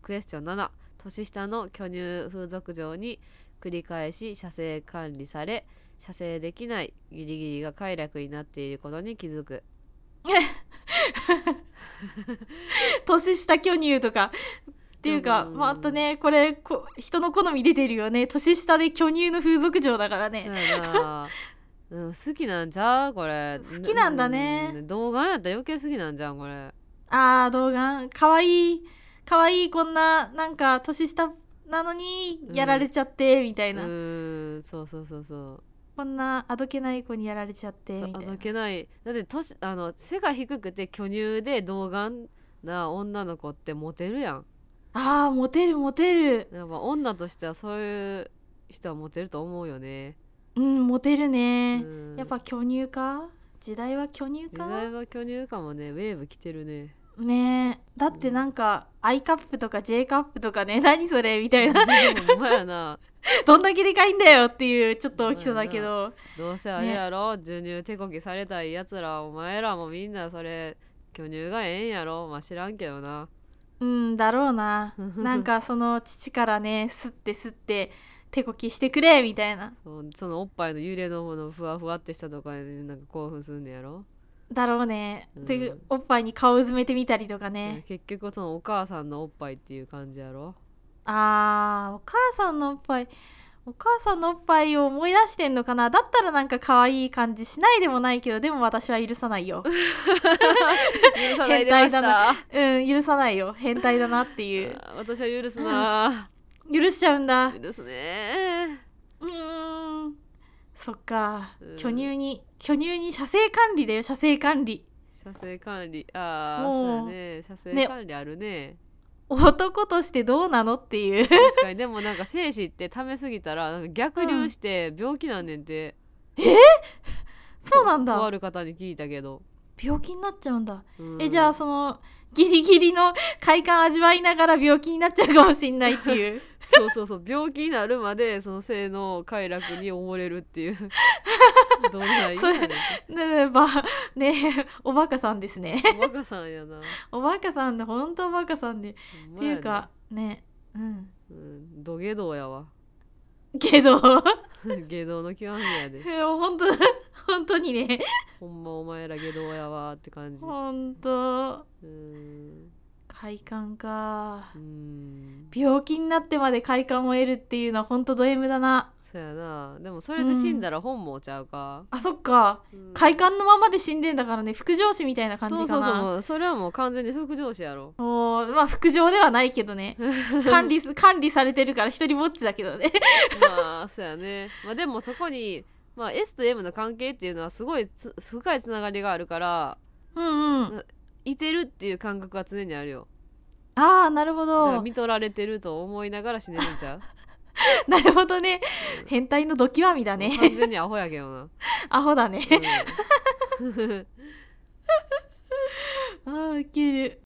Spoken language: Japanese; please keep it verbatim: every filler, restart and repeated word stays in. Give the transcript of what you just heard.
クエスチョンなな、年下の巨乳風俗嬢に繰り返し射精管理され、射精できないギリギリが快楽になっていることに気づく。 年下巨乳とかっていうか、まあ、あとねこれこ人の好み出てるよね。年下で巨乳の風俗嬢だからね。 そうやな、うん、好きなんじゃうこれ。 好きなんだね、 うん、動画やったら余計好きなんじゃんこれ。 あー動画かわいいかわいい、こんななんか年下なのにやられちゃってみたいな、 うん、うんそうそうそうそう、 こんなあどけない子にやられちゃってみたいな。 あどけない。だって年あの背が低くて巨乳で童顔な女の子ってモテるやん。 あーモテるモテる、 やっぱ女としてはそういう人はモテると思うよね。 うんモテるね、 うん、 やっぱ巨乳か、時代は巨乳時か代は巨乳かもね。ウェーブ来てるね。 ねえ、だってなんか、うん、I カップとか J カップとかね、何それみたいなほんまやな。 どんだけでかいんだよっていうちょっと大きさだけど、 どうせあれやろ、ね、授乳手こきされたいやつら、お前らもみんなそれ巨乳がええんやろ。まあ知らんけどな。 うんだろうな。なんかその父からね、吸って吸って手こきしてくれみたいな。 そう、そのおっぱいの揺れのものふわふわってしたとかでなんか興奮すんねやろ。 だろうね、 うん、 でおっぱいに顔うずめてみたりとかね、 結局そのお母さんのおっぱいっていう感じやろ。 あーお母さんのおっぱい、お母さんのおっぱいを思い出してんのかな。だったらなんか可愛い感じしないでもないけど、でも私は許さないよ。 許さないでました。 変態だな。うん許さないよ、変態だなっていう。 私は許すな、 うん、許しちゃうんだ。 許すね。 うーんそっか、 うん、 巨乳に巨乳に射精管理だよ、射精管理。 射精管理、ああそうやね、射精管理あるね。 男としてどうなのっていう。 確かに。でもなんか精子って溜めすぎたらなんか逆流して病気なんねんて、 うん、えー、そうなんだ。 とある方に聞いたけど病気になっちゃうんだ、 うん、 えじゃあそのギリギリの快感味わいながら病気になっちゃうかもしんないっていうそうそうそう、病気になるまでその性の快楽に溺れるっていうどんな意味やねんって。 ねえばねおバカさんですね。 おバカさんやな。 おバカさんで、ほんとおバカさんで、っていうかね、うん、 うん、土下道やわ。 けど下道の極みやで。 ほんと本当にね、 ほんまお前ら下道やわって感じ。 ほんと。 うーん、 快感か。 うーん、 病気になってまで快感を得るっていうのはほんとド M だな。 そうやな。でもそれで死んだら本望ちゃうか、 うん、あそっか、うん、快感のままで死んでんだからね、副上司みたいな感じかな。 そうそうそう、それはもう完全に副上司やろ。 おまあ副上ではないけどね管理管理されてるから一人ぼっちだけどねまあそうやね。まあでもそこに、まあ、エス と エム の関係っていうのはすごいつ深いつながりがあるから、 うんうん、 いてるっていう感覚は常にあるよ。 ああなるほど。 だから見とられてると思いながら死ねるんちゃうなるほどね、うん、変態のど極みだね。 完全にアホやけどな。 アホだね、うん、あーウケる。